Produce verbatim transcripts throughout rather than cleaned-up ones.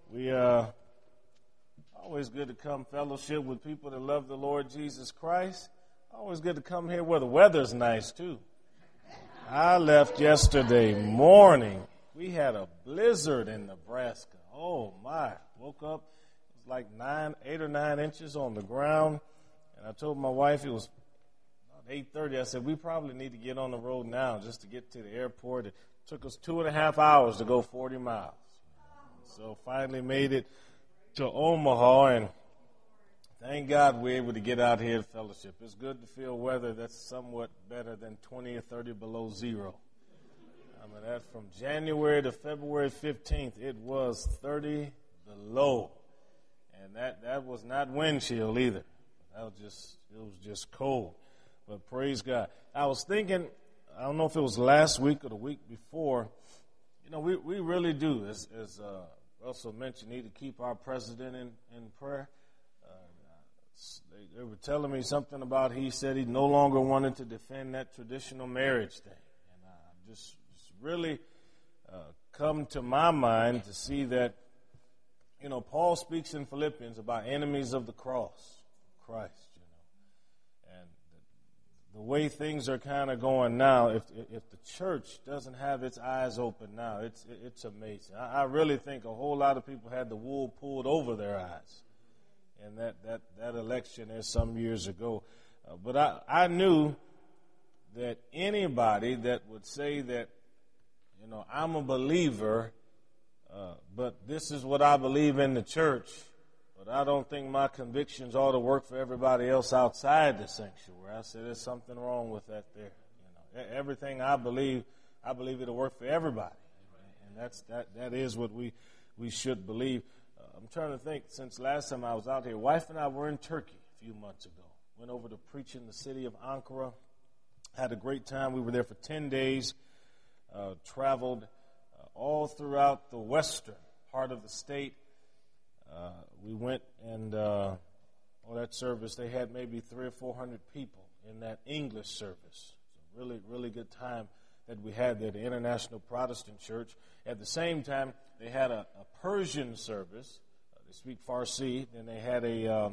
We uh always good to come fellowship with people that love the Lord Jesus Christ. Always good to come here where the weather's nice too. I left yesterday morning. We had a blizzard in Nebraska. Oh my! Woke up, it was like nine, eight or nine inches on the ground, and I told my wife it was about eight thirty. I said we probably need to get on the road now just to get to the airport. It took us two and a half hours to go forty miles. So finally made it to Omaha, and thank God we're able to get out here to fellowship. It's good to feel weather that's somewhat better than twenty or thirty below zero. I mean, that from January to February fifteenth, it was thirty below. And that, that was not wind chill either. That was just, it was just cold. But praise God. I was thinking, I don't know if it was last week or the week before, you know, we, we really do, as, as uh, Russell mentioned, need to keep our president in, in prayer. Uh, they, they were telling me something about he said he no longer wanted to defend that traditional marriage thing. And I just, just really uh, come to my mind to see that, you know, Paul speaks in Philippians about enemies of the cross, Christ, you know. And the, the way things are kind of going now, if if the church doesn't have its eyes open now, it's it's amazing. I, I really think a whole lot of people had the wool pulled over their eyes in that, that, that election there some years ago. Uh, but I, I knew that anybody that would say that, you know, I'm a believer, uh, but this is what I believe in the church, but I don't think my convictions ought to work for everybody else outside the sanctuary. I said there's something wrong with that there. You know, everything I believe, I believe it'll work for everybody, and that's that. That is what we we should believe. Uh, I'm trying to think. Since last time I was out here, wife and I were in Turkey a few months ago. Went over to preach in the city of Ankara. Had a great time. We were there for ten days. Uh, traveled uh, all throughout the western part of the state. Uh, we went and uh, on that service, they had maybe three or four hundred people in that English service. So really, really good time that we had there, the International Protestant Church. At the same time, they had a, a Persian service. Uh, they speak Farsi. Then they had a, um,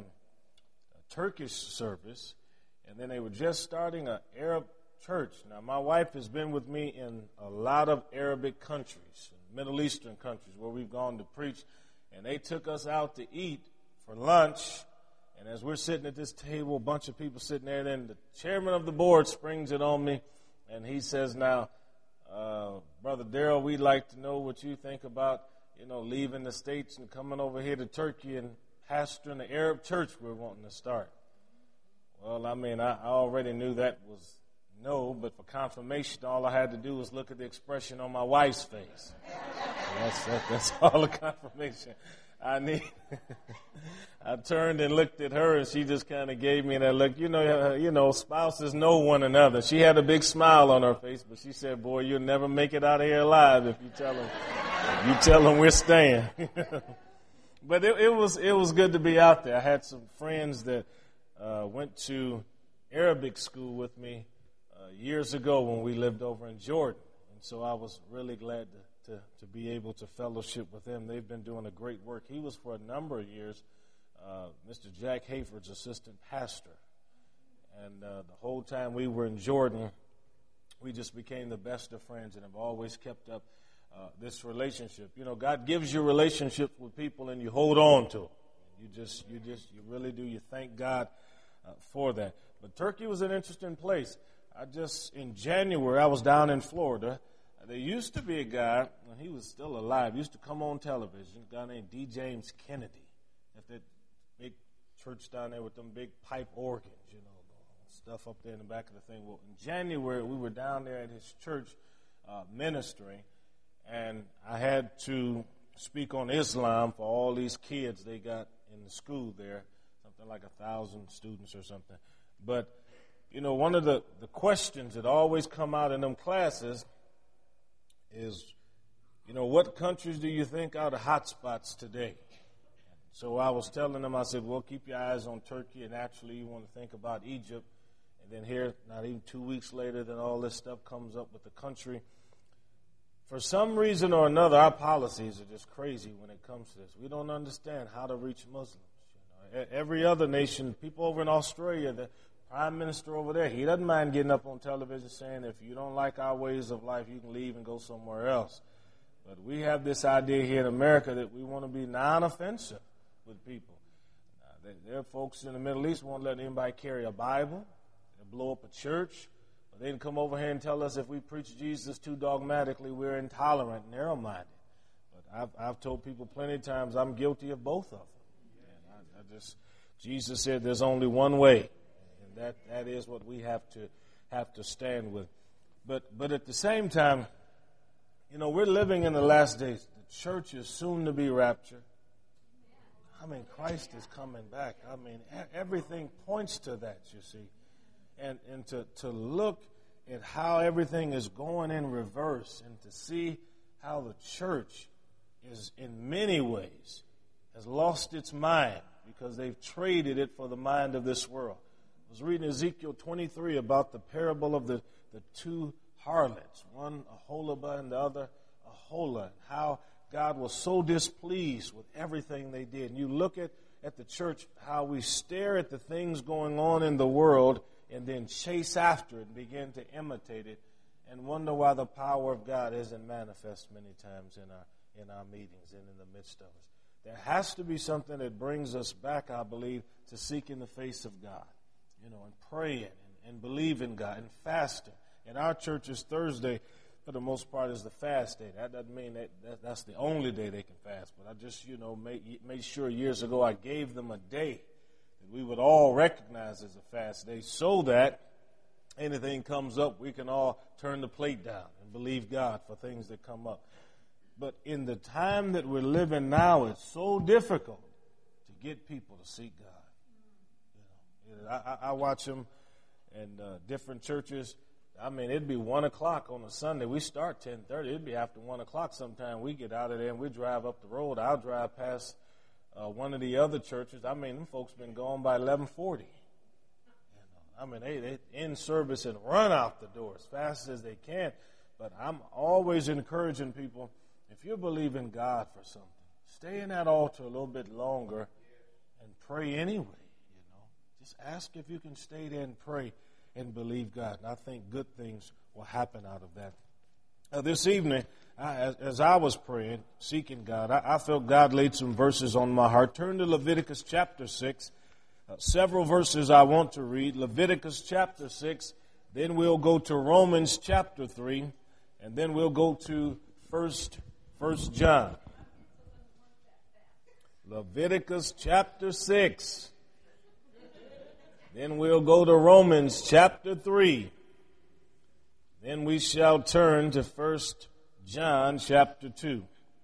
a Turkish service. And then they were just starting an Arab church. Now, my wife has been with me in a lot of Arabic countries, Middle Eastern countries, where we've gone to preach. And they took us out to eat for lunch. And as we're sitting at this table, a bunch of people sitting there, then the chairman of the board springs it on me. And he says, now, uh, Brother Darrell, we'd like to know what you think about, you know, leaving the States and coming over here to Turkey and pastoring the Arab church we're wanting to start. Well, I mean, I, I already knew that was no, but for confirmation, all I had to do was look at the expression on my wife's face. That's, that, that's all the confirmation I need. I turned and looked at her, and she just kind of gave me that look. You know, you know, spouses know one another. She had a big smile on her face, but she said, "Boy, you'll never make it out of here alive if you tell them, if you tell them we're staying." But it, it was it was good to be out there. I had some friends that uh, went to Arabic school with me uh, years ago when we lived over in Jordan, and so I was really glad to. To, to be able to fellowship with them. They've been doing a great work. He was for a number of years uh, Mister Jack Hayford's assistant pastor. And uh, the whole time we were in Jordan, we just became the best of friends and have always kept up uh, this relationship. You know, God gives you relationships with people and you hold on to them. You just, you just, you really do. You thank God uh, for that. But Turkey was an interesting place. I just, in January, I was down in Florida. There used to be a guy, when he was still alive, used to come on television, a guy named D. James Kennedy, at that big church down there with them big pipe organs, you know, stuff up there in the back of the thing. Well, in January, we were down there at his church uh, ministering, and I had to speak on Islam for all these kids they got in the school there, something like a thousand students or something. But, you know, one of the, the questions that always come out in them classes is, you know, what countries do you think are the hot spots today? So I was telling them, I said, well, keep your eyes on Turkey, and actually you want to think about Egypt. And then here, not even two weeks later, then all this stuff comes up with the country. For some reason or another, our policies are just crazy when it comes to this. We don't understand how to reach Muslims. You know, every other nation, people over in Australia, the prime minister over there, he doesn't mind getting up on television saying, if you don't like our ways of life, you can leave and go somewhere else. But we have this idea here in America that we want to be non-offensive with people. Now, there are folks in the Middle East who won't let anybody carry a Bible. They'll blow up a church. But they can come over here and tell us if we preach Jesus too dogmatically, we're intolerant and narrow-minded. But I've, I've told people plenty of times I'm guilty of both of them. And I, I just, Jesus said there's only one way, and that, that is what we have to have to stand with. But but at the same time, you know, we're living in the last days. The church is soon to be raptured. I mean, Christ is coming back. I mean, everything points to that, you see. And and to, to look at how everything is going in reverse and to see how the church is in many ways has lost its mind because they've traded it for the mind of this world. I was reading Ezekiel twenty-three about the parable of the, the two harlots, one Aholibah and the other Aholah, and how God was so displeased with everything they did. And you look at, at the church, how we stare at the things going on in the world and then chase after it and begin to imitate it and wonder why the power of God isn't manifest many times in our in our meetings and in the midst of us. There has to be something that brings us back, I believe, to seeking the face of God, you know, and praying and, and believing God and fasting. In our church's Thursday, for the most part, is the fast day. That doesn't mean that, that that's the only day they can fast, but I just, you know, made, made sure years ago I gave them a day we would all recognize as a fast day so that anything comes up, we can all turn the plate down and believe God for things that come up. But in the time that we're living now, it's so difficult to get people to seek God. You know, I, I watch them in uh, different churches. I mean, it'd be one o'clock on a Sunday. We start ten thirty. It'd be after one o'clock sometime. We get out of there and we drive up the road. I'll drive past Uh, one of the other churches. I mean, them folks been gone by eleven forty. You know, I mean, they, they in service and run out the door as fast as they can. But I'm always encouraging people, if you believe in God for something, stay in that altar a little bit longer and pray anyway. You know, just ask if you can stay there and pray and believe God. And I think good things will happen out of that. Uh, this evening, I, as, as I was praying, seeking God, I, I felt God laid some verses on my heart. Turn to Leviticus chapter six. Uh, several verses I want to read. Leviticus chapter six. Then we'll go to Romans chapter three. And then we'll go to First, First John. Leviticus chapter six. Then we'll go to Romans chapter three. Then we shall turn to First John chapter two.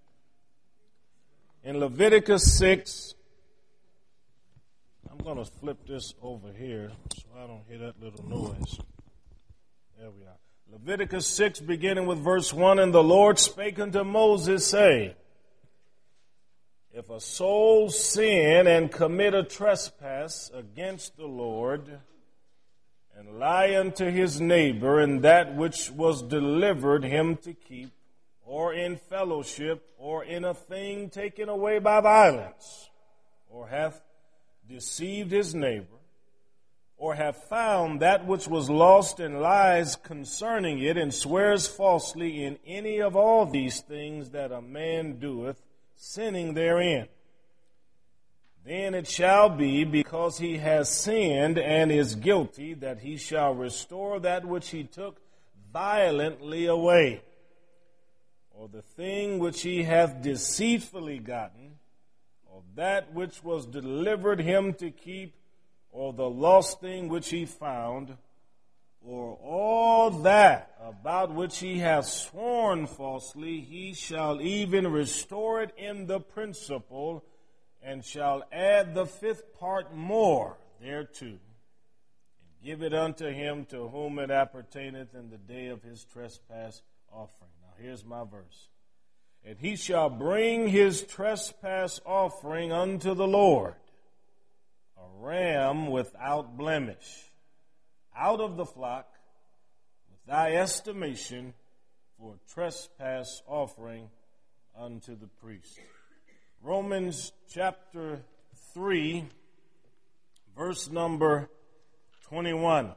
In Leviticus six, I'm going to flip this over here so I don't hear that little noise. There we are. Leviticus six, beginning with verse one, and the Lord spake unto Moses, saying, if a soul sin and commit a trespass against the Lord, and lie unto his neighbor in that which was delivered him to keep, or in fellowship, or in a thing taken away by violence, or hath deceived his neighbor, or have found that which was lost and lies concerning it, and swears falsely in any of all these things that a man doeth, sinning therein. Then it shall be, because he has sinned and is guilty, that he shall restore that which he took violently away, or the thing which he hath deceitfully gotten, or that which was delivered him to keep, or the lost thing which he found, or all that about which he hath sworn falsely, he shall even restore it in the principal, and shall add the fifth part more thereto, and give it unto him to whom it appertaineth in the day of his trespass offering. Now here's my verse. And he shall bring his trespass offering unto the Lord, a ram without blemish, out of the flock, with thy estimation, for trespass offering unto the priest. Romans chapter three, verse number twenty-one.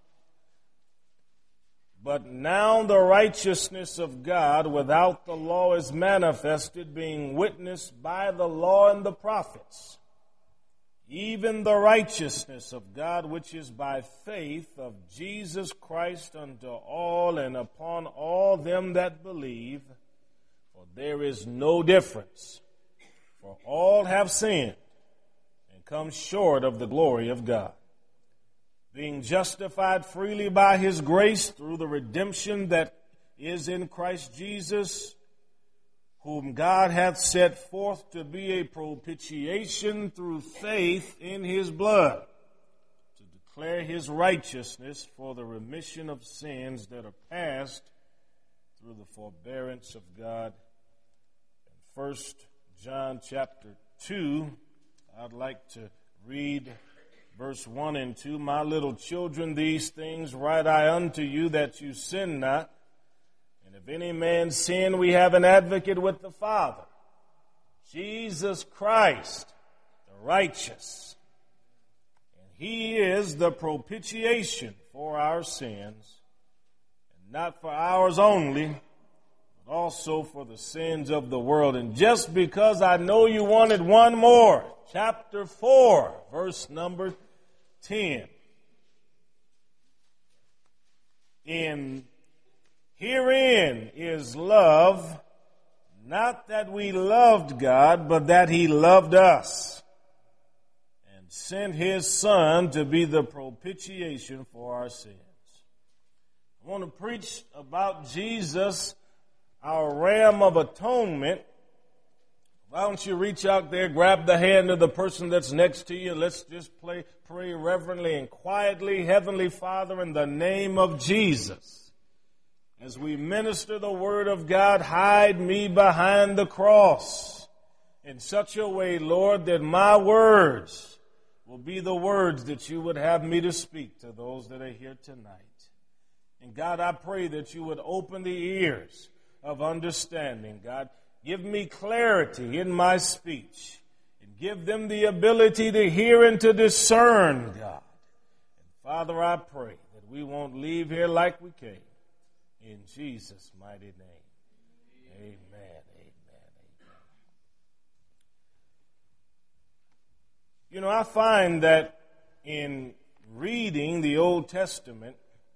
But now the righteousness of God without the law is manifested, being witnessed by the law and the prophets, even the righteousness of God which is by faith of Jesus Christ unto all and upon all them that believe. For there is no difference, for all have sinned and come short of the glory of God, being justified freely by his grace through the redemption that is in Christ Jesus, whom God hath set forth to be a propitiation through faith in his blood, to declare his righteousness for the remission of sins that are past through the forbearance of God. In First John chapter two, I'd like to read verse one and two. My little children, these things write I unto you, that you sin not. And if any man sin, we have an advocate with the Father, Jesus Christ, the righteous. And he is the propitiation for our sins, and not for ours only, but also for the sins of the world. And just because I know you wanted one more, chapter four, verse number ten. In herein is love, not that we loved God, but that he loved us and sent his Son to be the propitiation for our sins. I want to preach about Jesus, our Ram of Atonement. Why don't you reach out there, grab the hand of the person that's next to you. Let's just play, pray reverently and quietly. Heavenly Father, in the name of Jesus, as we minister the word of God, hide me behind the cross in such a way, Lord, that my words will be the words that you would have me to speak to those that are here tonight. And God, I pray that you would open the ears of understanding, God. Give me clarity in my speech and give them the ability to hear and to discern, God. And Father, I pray that we won't leave here like we came. In Jesus' mighty name. Amen. Amen. Amen. You know, I find that in reading the Old Testament,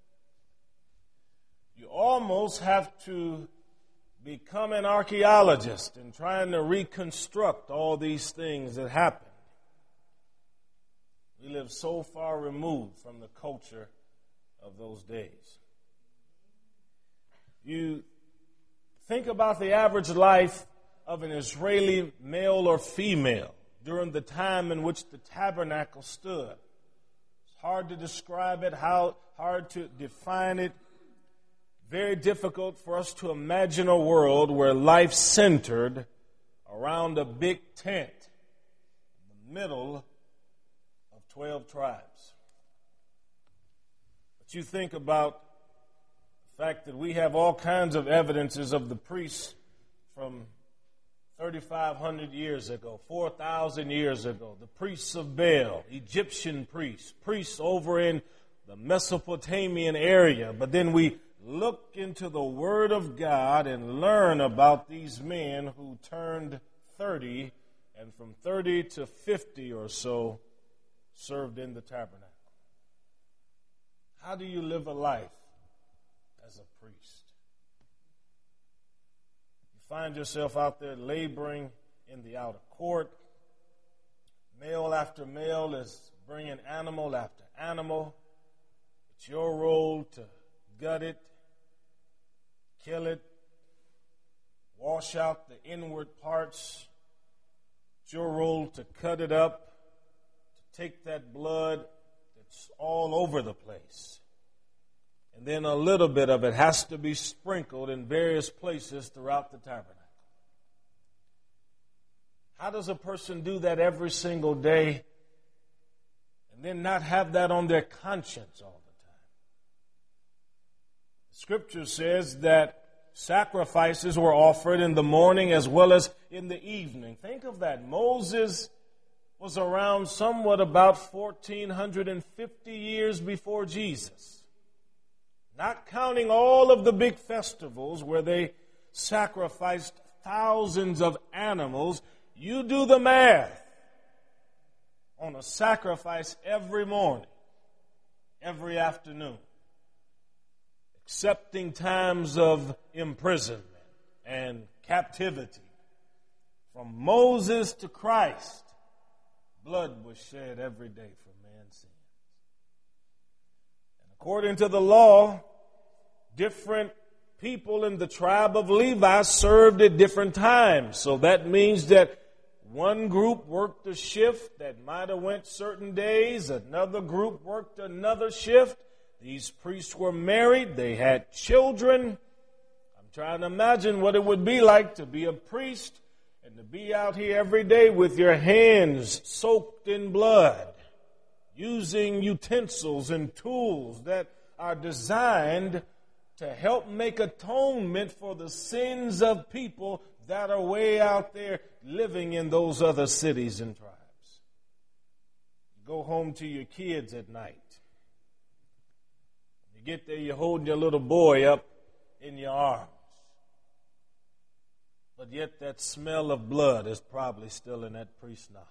you almost have to become an archaeologist in trying to reconstruct all these things that happened. We live so far removed from the culture of those days. You think about the average life of an Israeli male or female during the time in which the tabernacle stood. It's hard to describe it, how hard to define it. Very difficult for us to imagine a world where life centered around a big tent in the middle of twelve tribes. But you think about the fact that we have all kinds of evidences of the priests from thirty-five hundred years ago, four thousand years ago, the priests of Baal, Egyptian priests, priests over in the Mesopotamian area. But then we look into the Word of God and learn about these men who turned thirty, and from thirty to fifty or so served in the tabernacle. How do you live a life as a priest? You find yourself out there laboring in the outer court. Male after male is bringing animal after animal. It's your role to gut it, kill it, wash out the inward parts. It's your role to cut it up, to take that blood that's all over the place. And then a little bit of it has to be sprinkled in various places throughout the tabernacle. How does a person do that every single day and then not have that on their conscience all the time? Scripture says that sacrifices were offered in the morning as well as in the evening. Think of that. Moses was around somewhat about fourteen fifty years before Jesus. Not counting all of the big festivals where they sacrificed thousands of animals. You do the math on a sacrifice every morning, every afternoon, accepting times of imprisonment and captivity. From Moses to Christ, blood was shed every day for man's sins. And according to the law, different people in the tribe of Levi served at different times. So that means that one group worked a shift that might have went certain days. Another group worked another shift. These priests were married. They had children. I'm trying to imagine what it would be like to be a priest and to be out here every day with your hands soaked in blood, using utensils and tools that are designed to help make atonement for the sins of people that are way out there living in those other cities and tribes. You go home to your kids at night. You get there, you're holding your little boy up in your arms. But yet that smell of blood is probably still in that priest's nostril.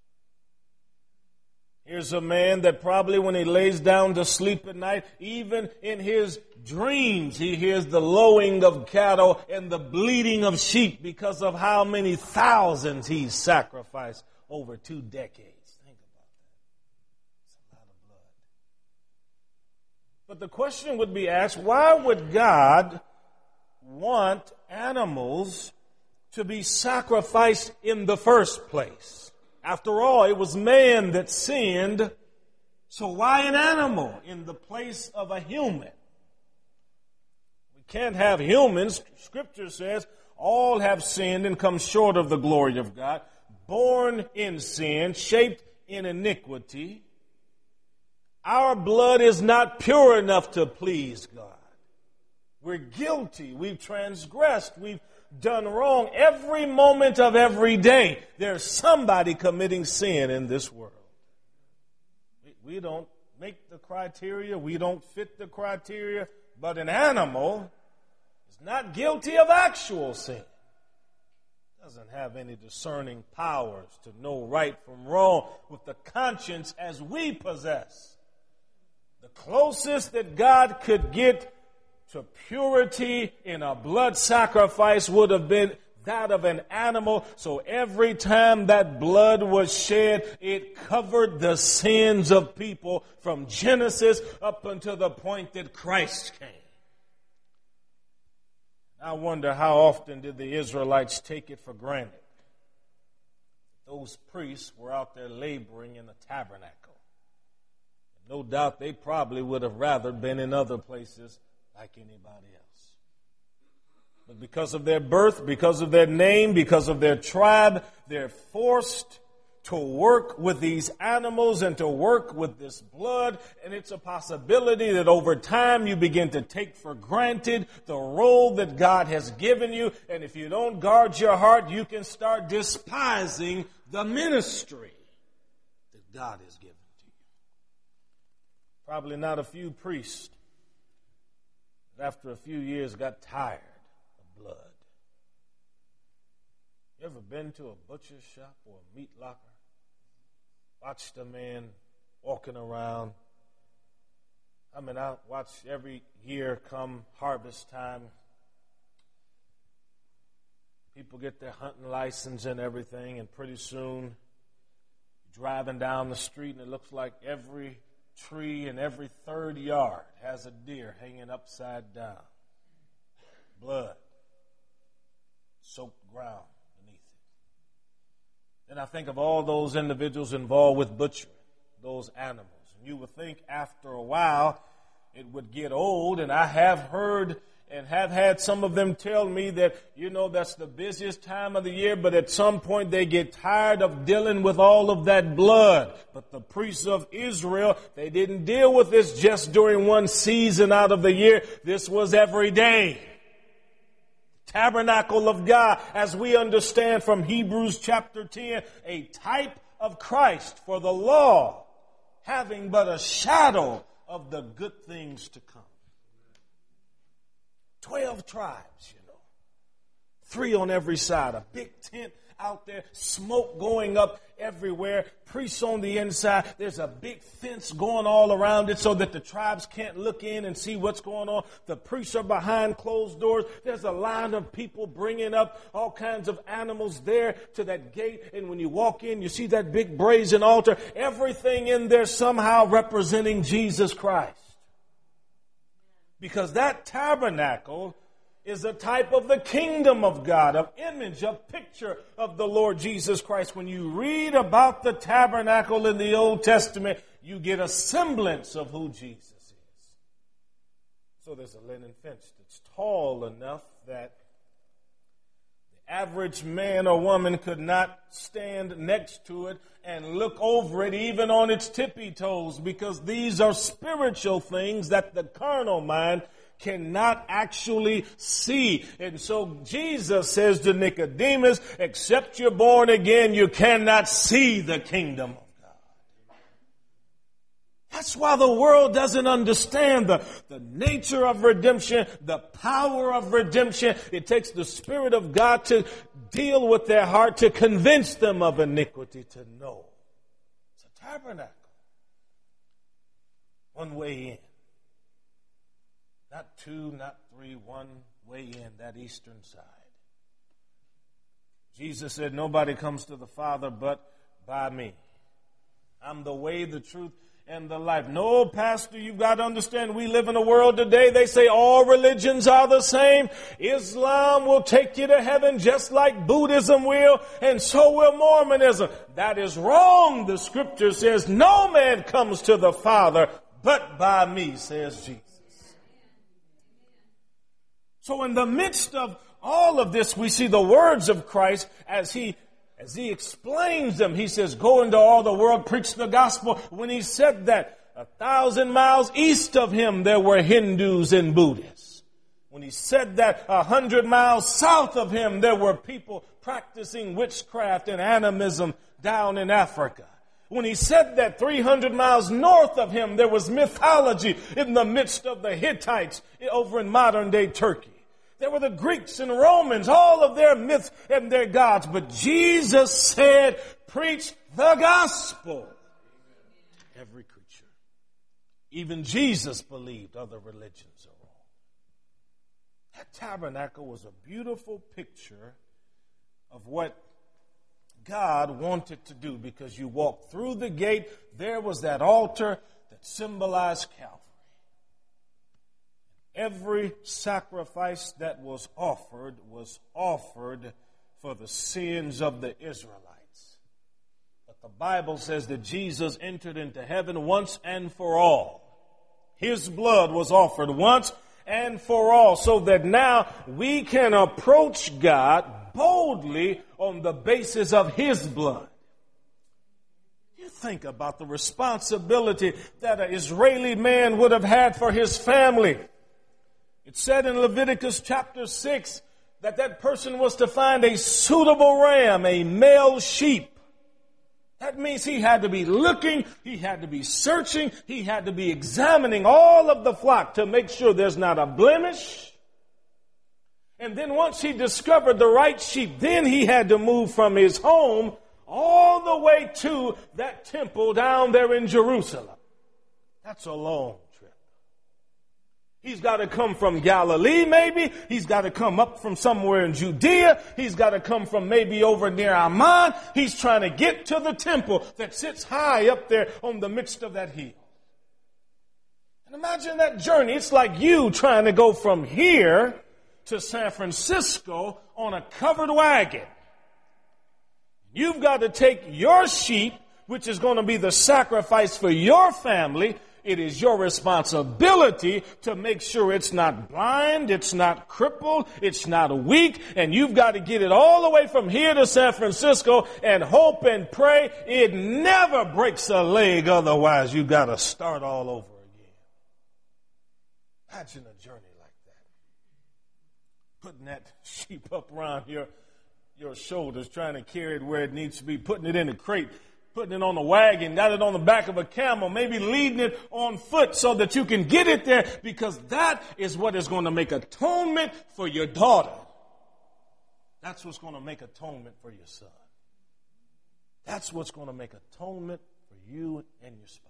Here's a man that probably when he lays down to sleep at night, even in his dreams, he hears the lowing of cattle and the bleating of sheep because of how many thousands he's sacrificed over two decades. Think about that. It's a lot of blood. But the question would be asked, why would God want animals to be sacrificed in the first place? After all, it was man that sinned, so why an animal in the place of a human? We can't have humans. Scripture says all have sinned and come short of the glory of God, born in sin, shaped in iniquity. Our blood is not pure enough to please God. We're guilty. We've transgressed. We've done wrong every moment of every day. There's somebody committing sin in this world. We, we don't make the criteria. We don't fit the criteria. But an animal is not guilty of actual sin. Doesn't have any discerning powers to know right from wrong with the conscience as we possess. The closest that God could get to purity in a blood sacrifice would have been that of an animal. So every time that blood was shed, it covered the sins of people from Genesis up until the point that Christ came. I wonder how often did the Israelites take it for granted? Those priests were out there laboring in the tabernacle. No doubt they probably would have rather been in other places like anybody else. But because of their birth, because of their name, because of their tribe, they're forced to work with these animals and to work with this blood. And it's a possibility that over time you begin to take for granted the role that God has given you. And if you don't guard your heart, you can start despising the ministry that God has given to you. Probably not a few priests after a few years got tired of blood. You ever been to a butcher's shop or a meat locker? Watched a man walking around. I mean, I watch every year come harvest time. People get their hunting license and everything, and pretty soon driving down the street and it looks like every tree in every third yard has a deer hanging upside down. Blood. Soaked ground beneath it. Then I think of all those individuals involved with butchering those animals. And you would think after a while it would get old, and I have heard and have had some of them tell me that, you know, that's the busiest time of the year, but at some point they get tired of dealing with all of that blood. But the priests of Israel, they didn't deal with this just during one season out of the year. This was every day. Tabernacle of God, as we understand from Hebrews chapter ten, a type of Christ, for the law having but a shadow of the good things to come. Twelve tribes, you know. Three on every side. A big tent out there, smoke going up everywhere, priests on the inside. There's a big fence going all around it so that the tribes can't look in and see what's going on. The priests are behind closed doors. There's a line of people bringing up all kinds of animals there to that gate. And when you walk in, you see that big brazen altar. Everything in there somehow representing Jesus Christ. Because that tabernacle is a type of the kingdom of God, an image, a picture of the Lord Jesus Christ. When you read about the tabernacle in the Old Testament, you get a semblance of who Jesus is. So there's a linen fence that's tall enough that the average man or woman could not stand next to it and look over it even on its tippy toes, because these are spiritual things that the carnal mind cannot actually see. And so Jesus says to Nicodemus, except you're born again, you cannot see the kingdom of God. That's why the world doesn't understand the, the nature of redemption, the power of redemption. It takes the Spirit of God to deal with their heart, to convince them of iniquity, to know. It's a tabernacle. One way in. Not two, not three, one way in, that eastern side. Jesus said, nobody comes to the Father but by me. I'm the way, the truth, and the life. No, Pastor, you've got to understand, we live in a world today, they say all religions are the same. Islam will take you to heaven just like Buddhism will, and so will Mormonism. That is wrong. The scripture says, no man comes to the Father but by me, says Jesus. So in the midst of all of this, we see the words of Christ as he, as he explains them. He says, go into all the world, preach the gospel. When he said that, a thousand miles east of him, there were Hindus and Buddhists. When he said that, a hundred miles south of him, there were people practicing witchcraft and animism down in Africa. When he said that, three hundred miles north of him, there was mythology in the midst of the Hittites over in modern day Turkey. There were the Greeks and Romans, all of their myths and their gods. But Jesus said, preach the gospel to every creature. Even Jesus believed other religions are wrong. That tabernacle was a beautiful picture of what God wanted to do, because you walk through the gate, there was that altar that symbolized Calvary. Every sacrifice that was offered was offered for the sins of the Israelites. But the Bible says that Jesus entered into heaven once and for all. His blood was offered once and for all, so that now we can approach God boldly on the basis of His blood. You think about the responsibility that an Israeli man would have had for his family. It said in Leviticus chapter six that that person was to find a suitable ram, a male sheep. That means he had to be looking, he had to be searching, he had to be examining all of the flock to make sure there's not a blemish. And then once he discovered the right sheep, then he had to move from his home all the way to that temple down there in Jerusalem. That's a long trip. He's got to come from Galilee, maybe. He's got to come up from somewhere in Judea. He's got to come from maybe over near Amman. He's trying to get to the temple that sits high up there on the midst of that hill. And imagine that journey. It's like you trying to go from here to San Francisco on a covered wagon. You've got to take your sheep, which is going to be the sacrifice for your family. It is your responsibility to make sure it's not blind, it's not crippled, it's not weak, and you've got to get it all the way from here to San Francisco and hope and pray it never breaks a leg, otherwise you've got to start all over again. Imagine a journey like that. putting that sheep up around your, your shoulders, trying to carry it where it needs to be, putting it in a crate, putting it on a wagon, got it on the back of a camel, maybe leading it on foot so that you can get it there, because that is what is going to make atonement for your daughter. That's what's going to make atonement for your son. That's what's going to make atonement for you and your spouse.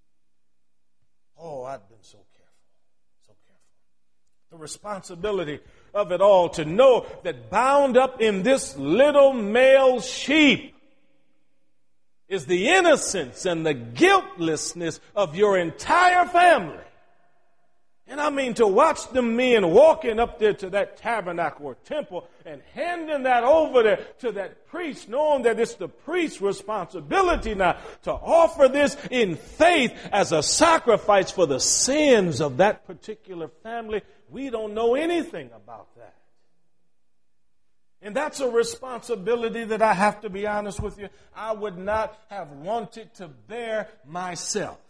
Oh, I've been so careful, so careful. The responsibility of it all to know that bound up in this little male sheep is the innocence and the guiltlessness of your entire family. And I mean to watch the men walking up there to that tabernacle or temple and handing that over there to that priest, knowing that it's the priest's responsibility now to offer this in faith as a sacrifice for the sins of that particular family. We don't know anything about that. And that's a responsibility that I have to be honest with you, I would not have wanted to bear myself.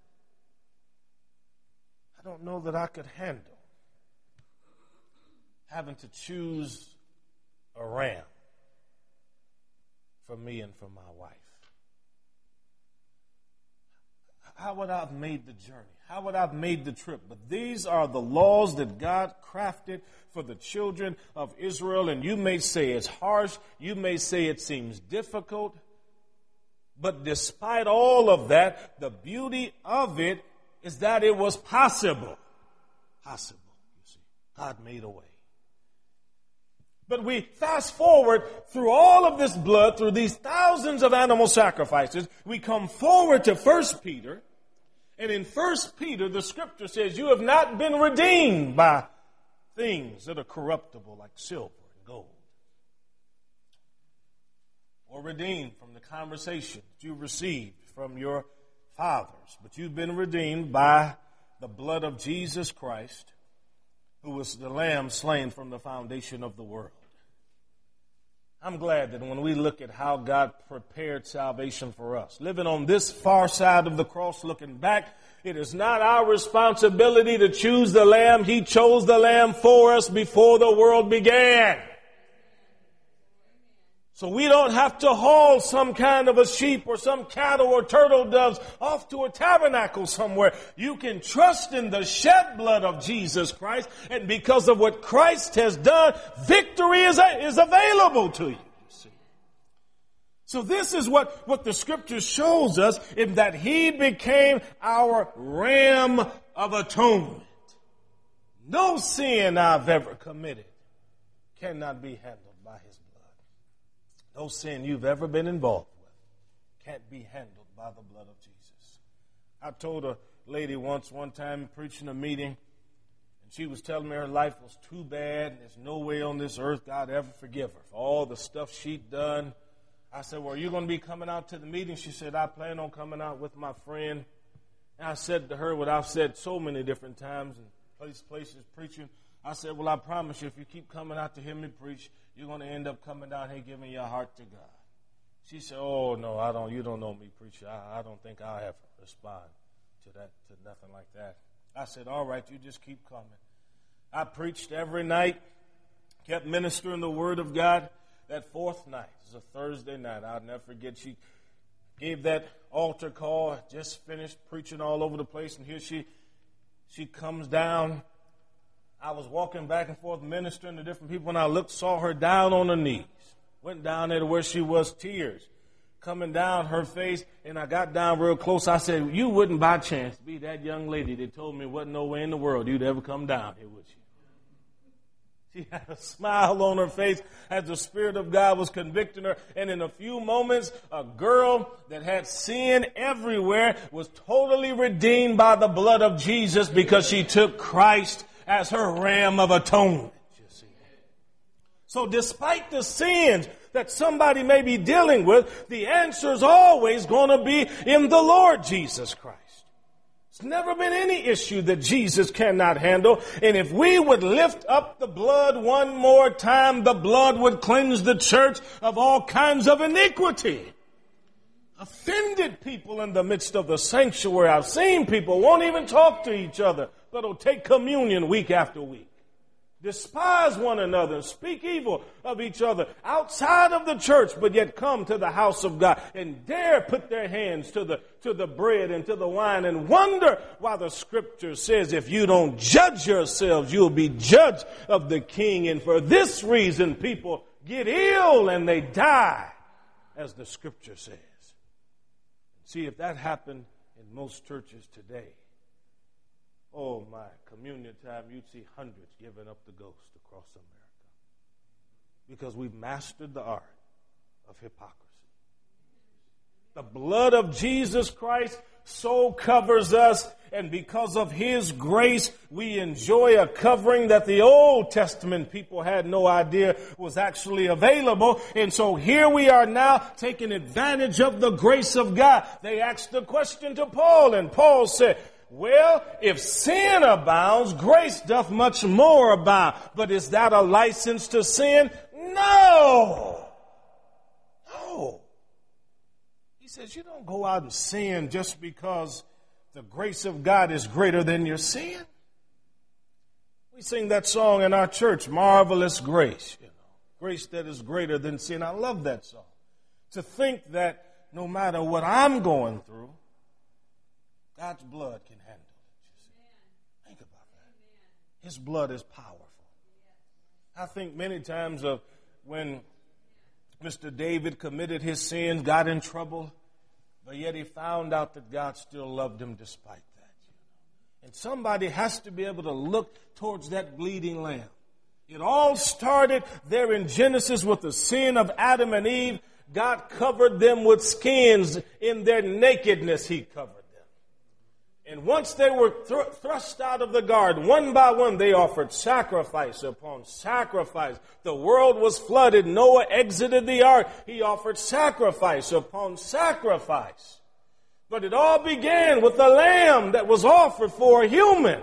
I don't know that I could handle having to choose a ram for me and for my wife. How would I have made the journey? How would I have made the trip? But these are the laws that God crafted for the children of Israel. And you may say it's harsh. You may say it seems difficult. But despite all of that, the beauty of it is that it was possible. Possible, you see. God made a way. But we fast forward through all of this blood, through these thousands of animal sacrifices. We come forward to First Peter. And in First Peter, the scripture says, you have not been redeemed by things that are corruptible like silver and gold. Or redeemed from the conversation that you received from your fathers. But you've been redeemed by the blood of Jesus Christ, who was the lamb slain from the foundation of the world. I'm glad that when we look at how God prepared salvation for us, living on this far side of the cross, looking back, it is not our responsibility to choose the lamb. He chose the lamb for us before the world began. So we don't have to haul some kind of a sheep or some cattle or turtle doves off to a tabernacle somewhere. You can trust in the shed blood of Jesus Christ, and because of what Christ has done, victory is, is available to you. you see. So this is what, what the scripture shows us, in that he became our ram of atonement. No sin I've ever committed cannot be handled by his blood. No sin you've ever been involved with can't be handled by the blood of Jesus. I told a lady once, one time, preaching a meeting, and she was telling me her life was too bad, and there's no way on this earth God ever forgive her for all the stuff she'd done. I said, well, are you going to be coming out to the meeting? She said, I plan on coming out with my friend. And I said to her what I've said so many different times in places, places preaching. I said, well, I promise you, if you keep coming out to hear me preach, you're going to end up coming down here giving your heart to God. She said, oh, no, I don't. You don't know me, preacher. I, I don't think I'll ever respond to that, to nothing like that. I said, all right, you just keep coming. I preached every night, kept ministering the word of God. That fourth night, it was a Thursday night. I'll never forget. She gave that altar call. I just finished preaching all over the place, and here she, she comes down. I was walking back and forth ministering to different people, and I looked, saw her down on her knees. Went down there to where she was, tears coming down her face, and I got down real close. I said, you wouldn't by chance be that young lady that told me wasn't no way in the world you'd ever come down here, would you? She had a smile on her face as the Spirit of God was convicting her. And in a few moments, a girl that had sin everywhere was totally redeemed by the blood of Jesus, because she took Christ as her ram of atonement, you see. So despite the sins that somebody may be dealing with, the answer is always going to be in the Lord Jesus Christ. It's never been any issue that Jesus cannot handle. And if we would lift up the blood one more time, the blood would cleanse the church of all kinds of iniquity. Offended people in the midst of the sanctuary. I've seen people won't even talk to each other, but will take communion week after week. despise one another, and speak evil of each other outside of the church, but yet come to the house of God and dare put their hands to the, to the bread and to the wine and wonder why the scripture says, if you don't judge yourselves, you'll be judged of the king. And for this reason, people get ill and they die, as the scripture says. See, if that happened in most churches today, oh my, communion time, you'd see hundreds giving up the ghost across America. Because we've mastered the art of hypocrisy. The blood of Jesus Christ so covers us, and because of His grace, we enjoy a covering that the Old Testament people had no idea was actually available. And so here we are now taking advantage of the grace of God. They asked the question to Paul, and Paul said, well, if sin abounds, grace doth much more abound. But is that a license to sin? No. No. He says you don't go out and sin just because the grace of God is greater than your sin. We sing that song in our church, Marvelous Grace. You know, grace that is greater than sin. I love that song. To think that no matter what I'm going through, God's blood can handle it. You see. Think about that. His blood is powerful. I think many times of when Mister David committed his sins, got in trouble, but yet he found out that God still loved him despite that. And somebody has to be able to look towards that bleeding lamb. It all started there in Genesis with the sin of Adam and Eve. God covered them with skins. In their nakedness, He covered them. And once they were thr- thrust out of the garden, one by one, they offered sacrifice upon sacrifice. The world was flooded. Noah exited the ark. He offered sacrifice upon sacrifice. But it all began with the lamb that was offered for a human.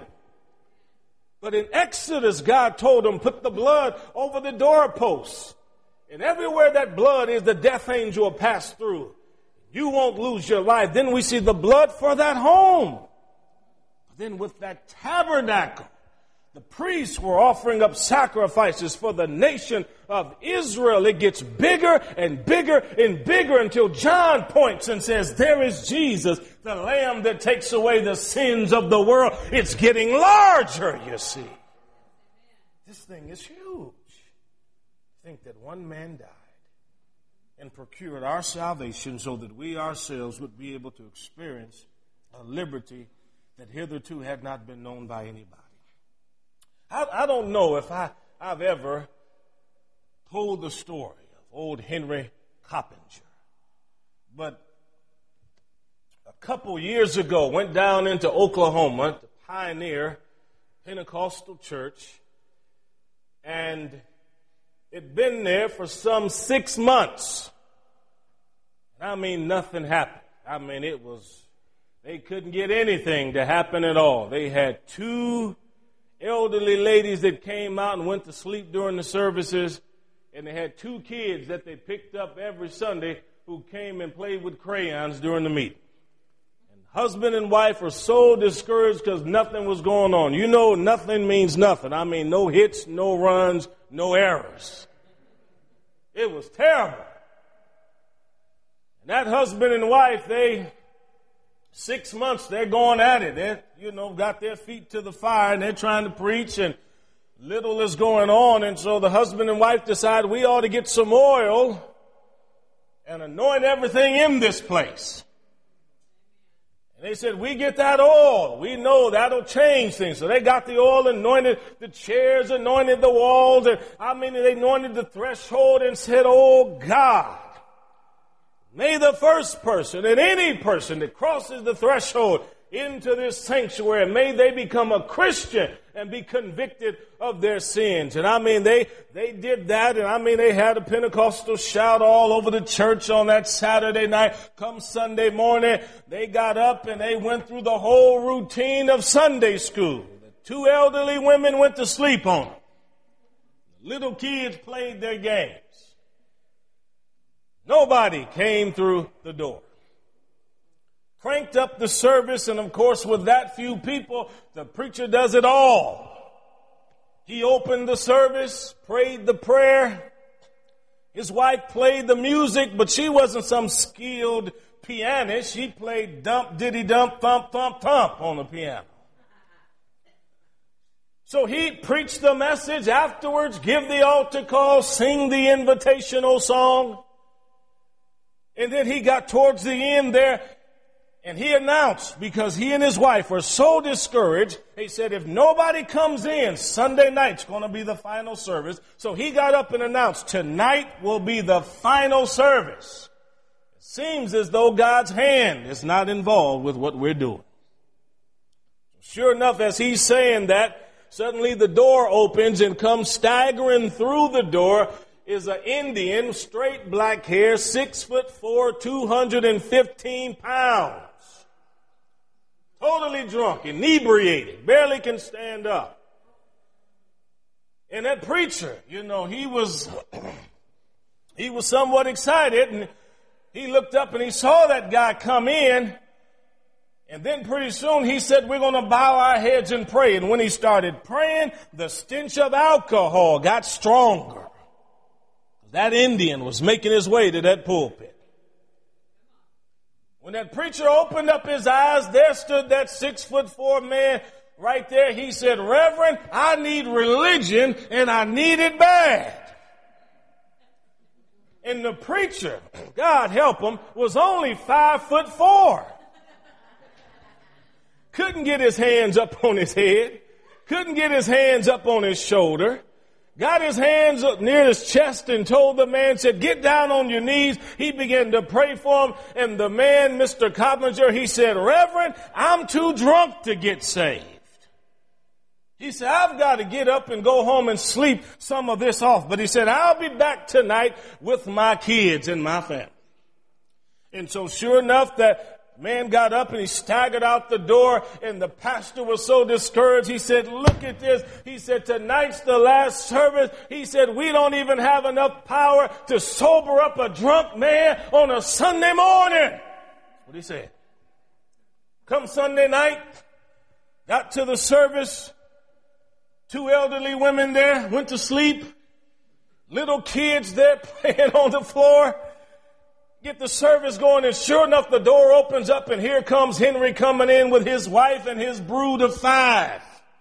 But in Exodus, God told them, put the blood over the doorposts. And everywhere that blood is, the death angel will pass through. You won't lose your life. Then we see the blood for that home. Then with that tabernacle, the priests were offering up sacrifices for the nation of Israel. It gets bigger and bigger and bigger until John points and says, there is Jesus, the Lamb that takes away the sins of the world. It's getting larger, you see. This thing is huge. Think that one man died and procured our salvation so that we ourselves would be able to experience a liberty that hitherto had not been known by anybody. I, I don't know if I, I've ever told the story of old Henry Coppinger, but a couple years ago went down into Oklahoma to pioneer Pentecostal church, and it'd been there for some six months. I mean, nothing happened. I mean, it was, they couldn't get anything to happen at all. They had two elderly ladies that came out and went to sleep during the services, and they had two kids that they picked up every Sunday who came and played with crayons during the meeting. And husband and wife were so discouraged because nothing was going on. You know, nothing means nothing. I mean, no hits, no runs, no errors. It was terrible. And that husband and wife, they, six months, they're going at it. They, you know, got their feet to the fire and they're trying to preach and little is going on. And so the husband and wife decide we ought to get some oil and anoint everything in this place. And they said, we get that oil. We know that'll change things. So they got the oil, anointed the chairs, anointed the walls. And I mean, they anointed the threshold and said, oh God, may the first person and any person that crosses the threshold into this sanctuary, may they become a Christian and be convicted of their sins. And I mean, they, they did that. And I mean, they had a Pentecostal shout all over the church on that Saturday night. Come Sunday morning, they got up and they went through the whole routine of Sunday school. The two elderly women went to sleep on them. The little kids played their games. Nobody came through the door. Cranked up the service, and of course with that few people, the preacher does it all. He opened the service, prayed the prayer. His wife played the music, but she wasn't some skilled pianist. She played dump, diddy dump, thump, thump, thump on the piano. So he preached the message afterwards, give the altar call, sing the invitational song. And then he got towards the end there, and he announced, because he and his wife were so discouraged, he said, if nobody comes in, Sunday night's going to be the final service. So he got up and announced, tonight will be the final service. It seems as though God's hand is not involved with what we're doing. Sure enough, as he's saying that, suddenly the door opens and comes staggering through the door is an Indian, straight black hair, six foot four, two hundred fifteen pounds. Totally drunk, inebriated, barely can stand up. And that preacher, you know, he was, he was somewhat excited, and he looked up and he saw that guy come in. And then pretty soon he said, we're going to bow our heads and pray. And when he started praying, the stench of alcohol got stronger. That Indian was making his way to that pulpit. When that preacher opened up his eyes, there stood that six foot four man right there. He said, Reverend, I need religion and I need it bad. And the preacher, God help him, was only five foot four. Couldn't get his hands up on his head. Couldn't get his hands up on his shoulder. Got his hands up near his chest and told the man, said, get down on your knees. He began to pray for him. And the man, Mister Coppinger, he said, Reverend, I'm too drunk to get saved. He said, I've got to get up and go home and sleep some of this off. But he said, I'll be back tonight with my kids and my family. And so sure enough, that man got up and he staggered out the door, and the pastor was so discouraged. He said, look at this. He said, tonight's the last service. He said, we don't even have enough power to sober up a drunk man on a Sunday morning. That's what he said. Come Sunday night, got to the service. Two elderly women there went to sleep. Little kids there playing on the floor. Get the service going, and sure enough, the door opens up, and here comes Henry coming in with his wife and his brood of five.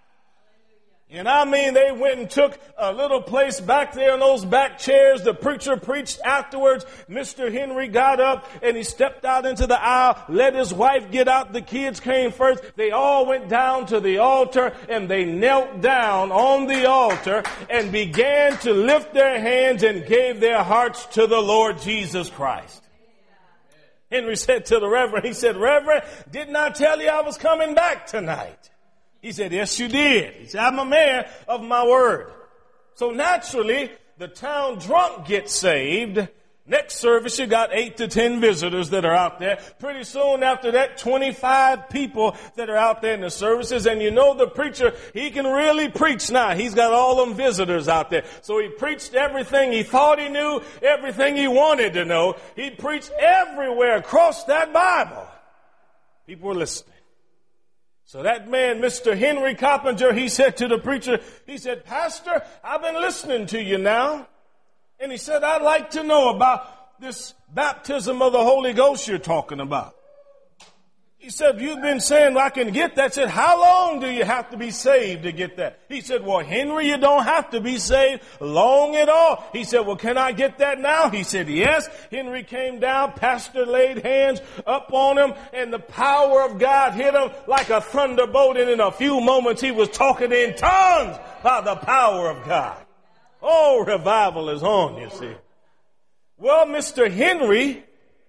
And I mean, they went and took a little place back there in those back chairs. The preacher preached afterwards. Mister Henry got up and he stepped out into the aisle, let his wife get out. The kids came first. They all went down to the altar, and they knelt down on the altar and began to lift their hands and gave their hearts to the Lord Jesus Christ. Henry said to the Reverend, he said, Reverend, didn't I tell you I was coming back tonight? He said, yes, you did. He said, I'm a man of my word. So naturally, the town drunk gets saved. Next service, you got eight to ten visitors that are out there. Pretty soon after that, twenty-five people that are out there in the services. And you know the preacher, he can really preach now. He's got all them visitors out there. So he preached everything he thought he knew, everything he wanted to know. He preached everywhere across that Bible. People were listening. So that man, Mister Henry Coppinger, he said to the preacher, he said, Pastor, I've been listening to you now. And he said, I'd like to know about this baptism of the Holy Ghost you're talking about. He said, you've been saying I can get that. I said, how long do you have to be saved to get that? He said, well, Henry, you don't have to be saved long at all. He said, well, can I get that now? He said, yes. Henry came down, pastor laid hands up on him, and the power of God hit him like a thunderbolt. And in a few moments, he was talking in tongues by the power of God. Oh, revival is on, you see. Well, Mister Henry,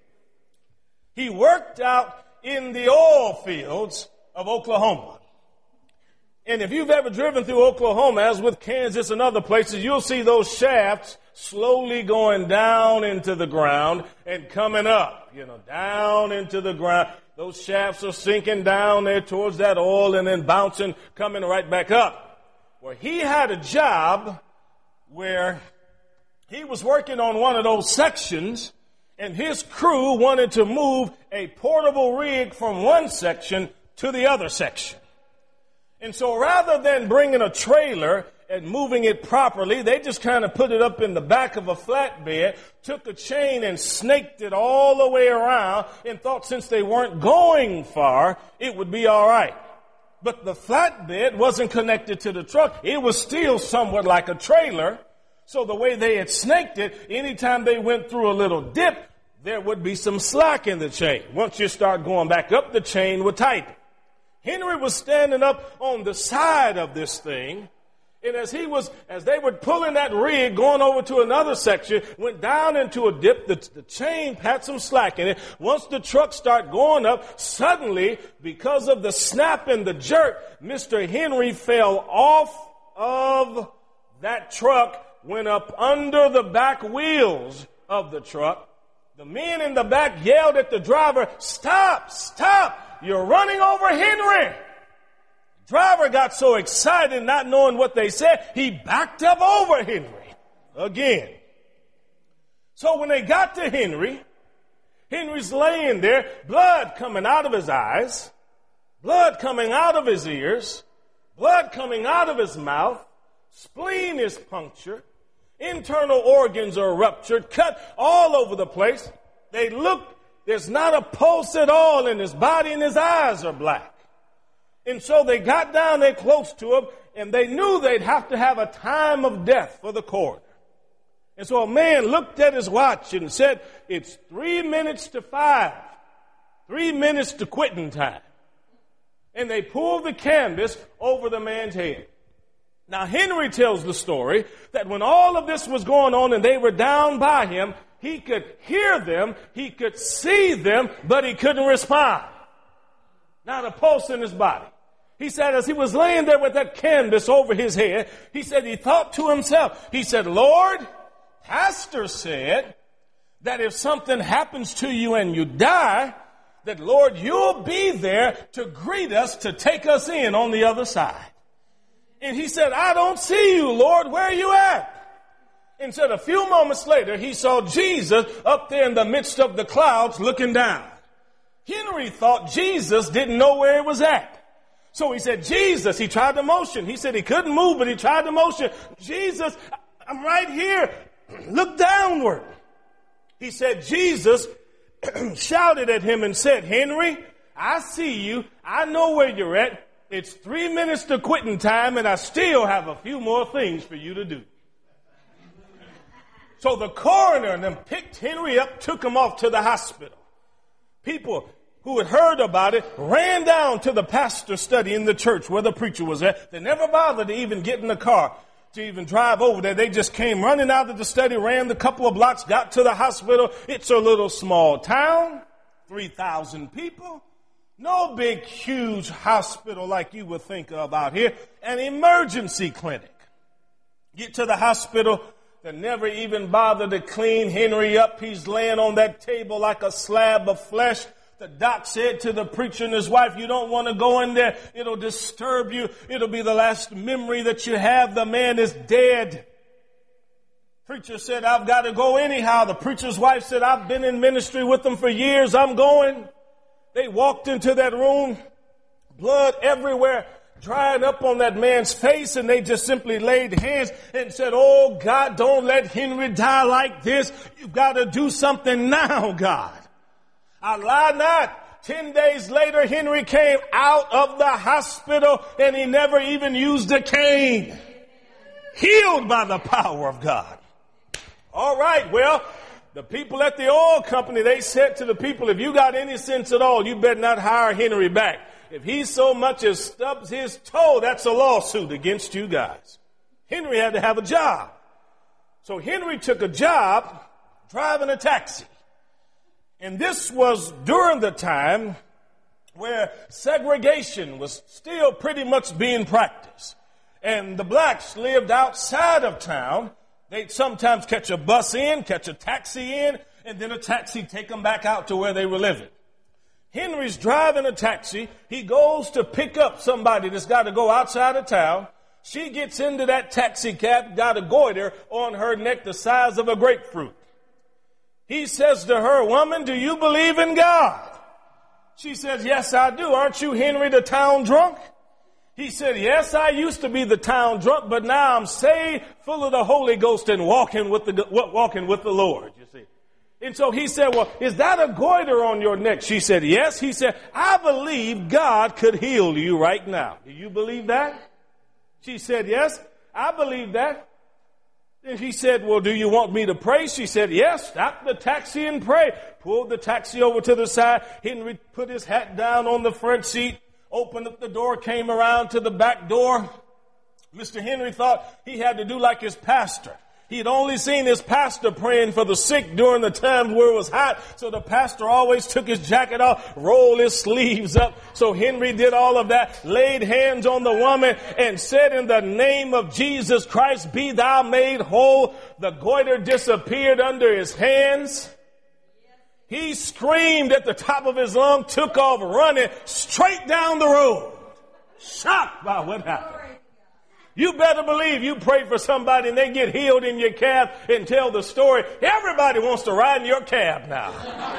he worked out in the oil fields of Oklahoma. And if you've ever driven through Oklahoma, as with Kansas and other places, you'll see those shafts slowly going down into the ground and coming up, you know, down into the ground. Those shafts are sinking down there towards that oil and then bouncing, coming right back up. Well, he had a job where he was working on one of those sections, and his crew wanted to move a portable rig from one section to the other section. And so rather than bringing a trailer at moving it properly. They just kind of put it up in the back of a flatbed, took a chain and snaked it all the way around and thought since they weren't going far, it would be all right. But the flatbed wasn't connected to the truck. It was still somewhat like a trailer. So the way they had snaked it, anytime they went through a little dip, there would be some slack in the chain. Once you start going back up, the chain would tighten. Henry was standing up on the side of this thing, and as he was, as they were pulling that rig, going over to another section, went down into a dip, the, the chain had some slack in it. Once the truck started going up, suddenly, because of the snap and the jerk, Mister Henry fell off of that truck, went up under the back wheels of the truck. The men in the back yelled at the driver, "Stop, stop, you're running over Henry." Driver got so excited, not knowing what they said, he backed up over Henry again. So when they got to Henry, Henry's laying there, blood coming out of his eyes, blood coming out of his ears, blood coming out of his mouth, spleen is punctured, internal organs are ruptured, cut all over the place. They look, there's not a pulse at all in his body, and his eyes are black. And so they got down there close to him, and they knew they'd have to have a time of death for the coroner. And so a man looked at his watch and said, "It's three minutes to five, three minutes to quitting time." And they pulled the canvas over the man's head. Now, Henry tells the story that when all of this was going on and they were down by him, he could hear them, he could see them, but he couldn't respond. Not a pulse in his body. He said as he was laying there with that canvas over his head, he said he thought to himself, he said, "Lord, Pastor said that if something happens to you and you die, that, Lord, you'll be there to greet us, to take us in on the other side." And he said, "I don't see you, Lord. Where are you at?" And said a few moments later, he saw Jesus up there in the midst of the clouds looking down. Henry thought Jesus didn't know where he was at. So he said, "Jesus," he tried to motion. He said he couldn't move, but he tried to motion. "Jesus, I'm right here. Look downward." He said, Jesus shouted at him and said, "Henry, I see you. I know where you're at. It's three minutes to quitting time, and I still have a few more things for you to do." So the coroner and them picked Henry up, took him off to the hospital. People who had heard about it ran down to the pastor's study in the church where the preacher was at. They never bothered to even get in the car to even drive over there. They just came running out of the study, ran the couple of blocks, got to the hospital. It's a little small town, three thousand people. No big, huge hospital like you would think of out here. An emergency clinic. Get to the hospital. They never even bothered to clean Henry up. He's laying on that table like a slab of flesh. The doc said to the preacher and his wife, "You don't want to go in there. It'll disturb you. It'll be the last memory that you have. The man is dead." Preacher said, "I've got to go anyhow." The preacher's wife said, "I've been in ministry with them for years. I'm going." They walked into that room, blood everywhere, drying up on that man's face, and they just simply laid hands and said, "Oh, God, don't let Henry die like this. You've got to do something now, God." I lie not. Ten days later, Henry came out of the hospital, and he never even used a cane. Healed by the power of God. All right, well, the people at the oil company, they said to the people, "If you got any sense at all, you better not hire Henry back. If he so much as stubs his toe, that's a lawsuit against you guys." Henry had to have a job. So Henry took a job driving a taxi. And this was during the time where segregation was still pretty much being practiced. And the blacks lived outside of town. They'd sometimes catch a bus in, catch a taxi in, and then a taxi take them back out to where they were living. Henry's driving a taxi. He goes to pick up somebody that's got to go outside of town. She gets into that taxi cab, got a goiter on her neck the size of a grapefruit. He says to her, "Woman, do you believe in God?" She says, "Yes, I do. Aren't you Henry the town drunk?" He said, yes, I used to be the town drunk, but now I'm saved, full of the Holy Ghost and walking with the, walking with the Lord, you see. And so he said, well, is that a goiter on your neck? She said, yes. He said, I believe God could heal you right now. Do you believe that? She said, yes, I believe that. And he said, well, do you want me to pray? She said, yes, stop the taxi and pray. Pulled the taxi over to the side. Henry put his hat down on the front seat, opened up the door, came around to the back door. Mister Henry thought he had to do like his pastor. He had only seen his pastor praying for the sick during the times where it was hot. So the pastor always took his jacket off, rolled his sleeves up. So Henry did all of that, laid hands on the woman and said, in the name of Jesus Christ, be thou made whole. The goiter disappeared under his hands. He screamed at the top of his lungs, took off running straight down the road, shocked by what happened. You better believe you pray for somebody and they get healed in your cab and tell the story. Everybody wants to ride in your cab now.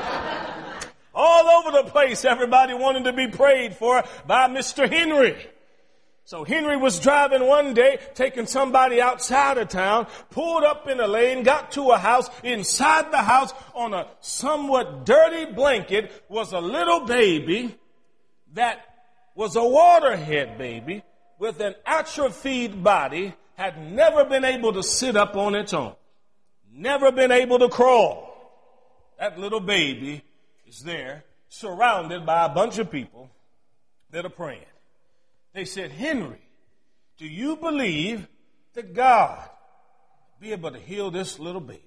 All over the place, everybody wanted to be prayed for by Mister Henry. So Henry was driving one day, taking somebody outside of town, pulled up in a lane, got to a house. Inside the house, on a somewhat dirty blanket, was a little baby that was a waterhead baby with an atrophied body, had never been able to sit up on its own, never been able to crawl. That little baby is there, surrounded by a bunch of people that are praying. They said, Henry, do you believe that God will be able to heal this little baby?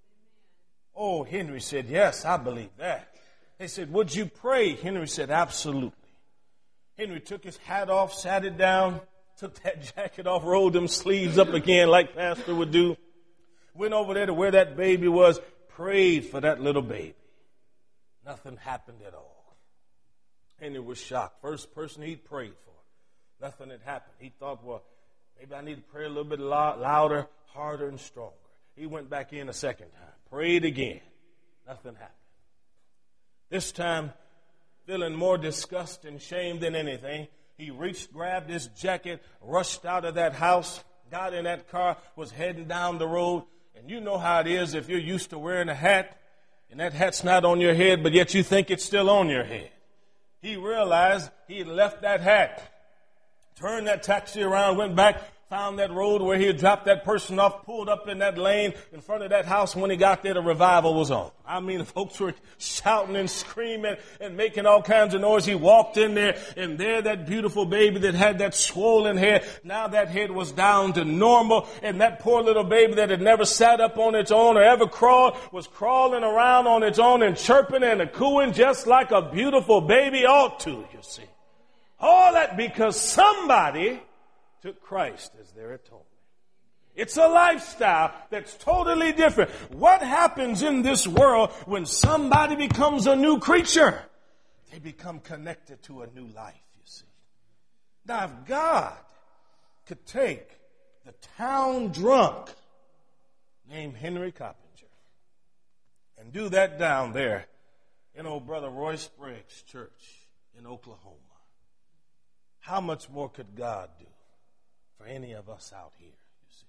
Oh, Henry said, yes, I believe that. They said, would you pray? Henry said, absolutely. Henry took his hat off, sat it down, took that jacket off, rolled them sleeves up again like Pastor would do, went over there to where that baby was, prayed for that little baby. Nothing happened at all. Henry was shocked. First person he'd prayed for, nothing had happened. He thought, well, maybe I need to pray a little bit louder, harder, and stronger. He went back in a second time, prayed again. Nothing happened. This time, feeling more disgust and shame than anything, he reached, grabbed his jacket, rushed out of that house, got in that car, was heading down the road. And you know how it is if you're used to wearing a hat, and that hat's not on your head, but yet you think it's still on your head. He realized he had left that hat, turned that taxi around, went back, found that road where he had dropped that person off, pulled up in that lane in front of that house. When he got there, the revival was on. I mean, the folks were shouting and screaming and making all kinds of noise. He walked in there, and there that beautiful baby that had that swollen head, now that head was down to normal, and that poor little baby that had never sat up on its own or ever crawled was crawling around on its own and chirping and cooing just like a beautiful baby ought to, you see. All that because somebody took Christ as their atonement. It's a lifestyle that's totally different. What happens in this world when somebody becomes a new creature? They become connected to a new life, you see. Now, if God could take the town drunk named Henry Coppinger and do that down there in old brother Roy Sprague's church in Oklahoma, how much more could God do for any of us out here, you see?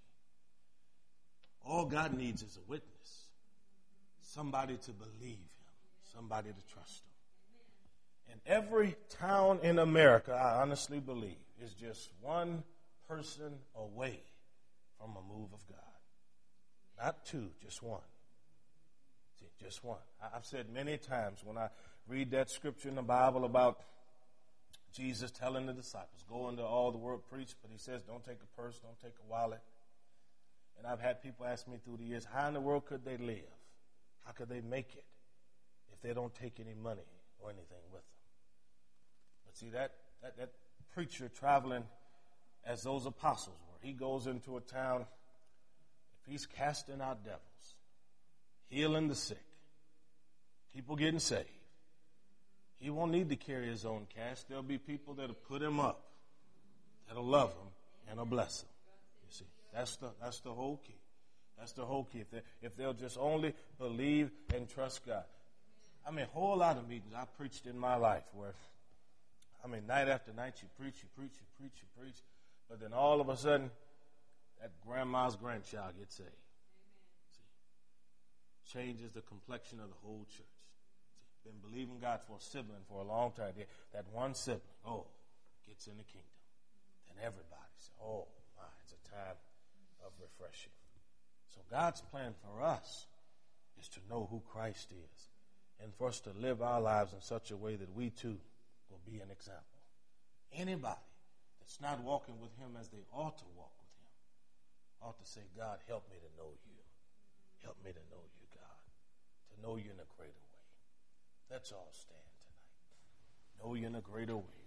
All God needs is a witness, somebody to believe him, somebody to trust him. And every town in America, I honestly believe, is just one person away from a move of God. Not two, just one. See, just one. I've said many times when I read that scripture in the Bible about Jesus telling the disciples, go into all the world, preach, but he says, don't take a purse, don't take a wallet. And I've had people ask me through the years, how in the world could they live? How could they make it if they don't take any money or anything with them? But see, that, that, that preacher traveling as those apostles were, he goes into a town, if he's casting out devils, healing the sick, people getting saved, he won't need to carry his own cash. There'll be people that'll put him up, that'll love him, and will bless him. You see, that's the that's the whole key. That's the whole key. If, they, if they'll just only believe and trust God. I mean, a whole lot of meetings I preached in my life where I mean, night after night, you preach, you preach, you preach, you preach. But then all of a sudden, that grandma's grandchild gets saved. See, changes the complexion of the whole church. See, been believing God for a sibling for a long time. That one sibling, oh, gets in the kingdom. Then everybody says, oh, my, it's a time of refreshing. So God's plan for us is to know who Christ is and for us to live our lives in such a way that we too will be an example. Anybody that's not walking with him as they ought to walk with him ought to say, God, help me to know you. Help me to know you, God, to know you in a greater way. Let's all stand tonight. Know you in a greater way.